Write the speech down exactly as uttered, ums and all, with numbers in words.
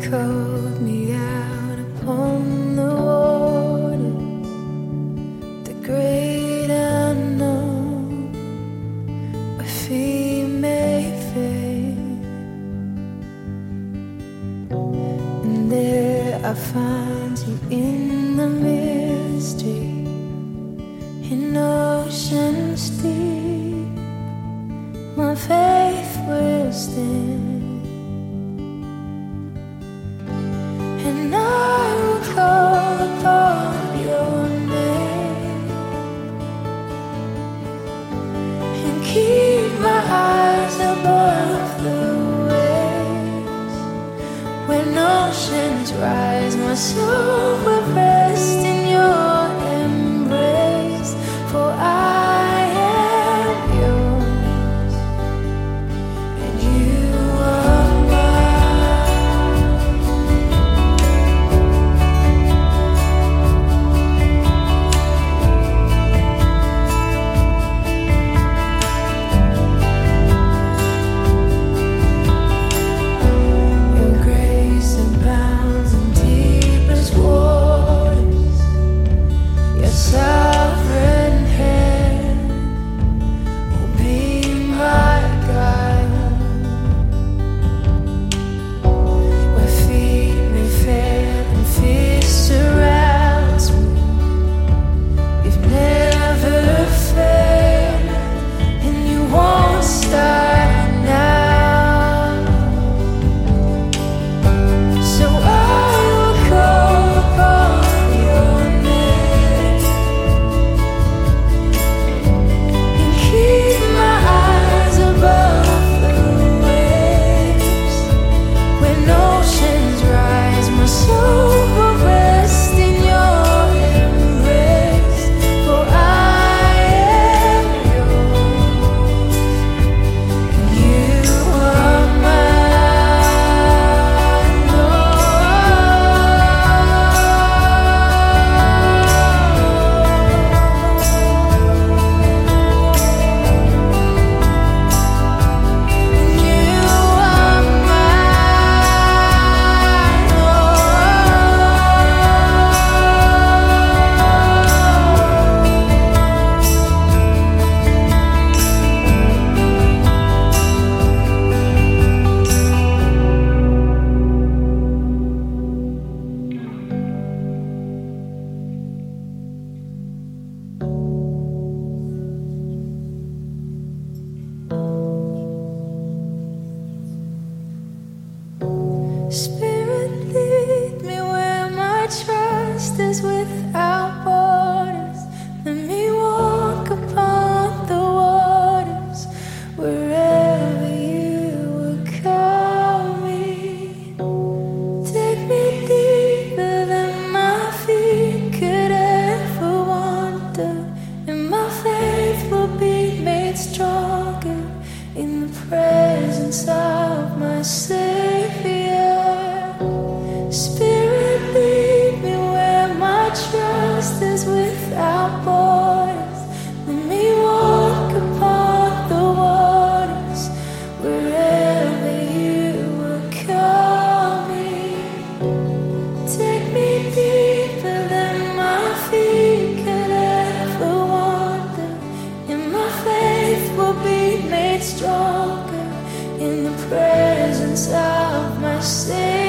called me out upon the water, the great unknown, where feet may fail. And there I find you in the mystery, in oceans deep. My faith will stand, and I will call upon your name, and keep my eyes above the waves. When oceans rise, my soul will rest in your embrace, for I am yours, and you are mine. Your grace abounds in deepest waters, your sovereign hand will be my guide. Where feet may fail and fear surrounds me, you've never failed, and you won't start now. So I will call upon your name, and keep my eyes above the waves. When oceans rise, my soul will rest in your embrace, for I am yours, and you are mine, and you are Spirit, lead me where my trust is without borders. Let me walk upon the waters, wherever you would call me. Take me deeper than my feet could ever wander, and my faith will be made stronger in the presence of my Savior. Spirit, lead me where my trust is without borders. Let me walk upon the waters, wherever you will call me. Take me deeper than my feet could ever wander, and my faith will be made stronger in the presence of my Savior.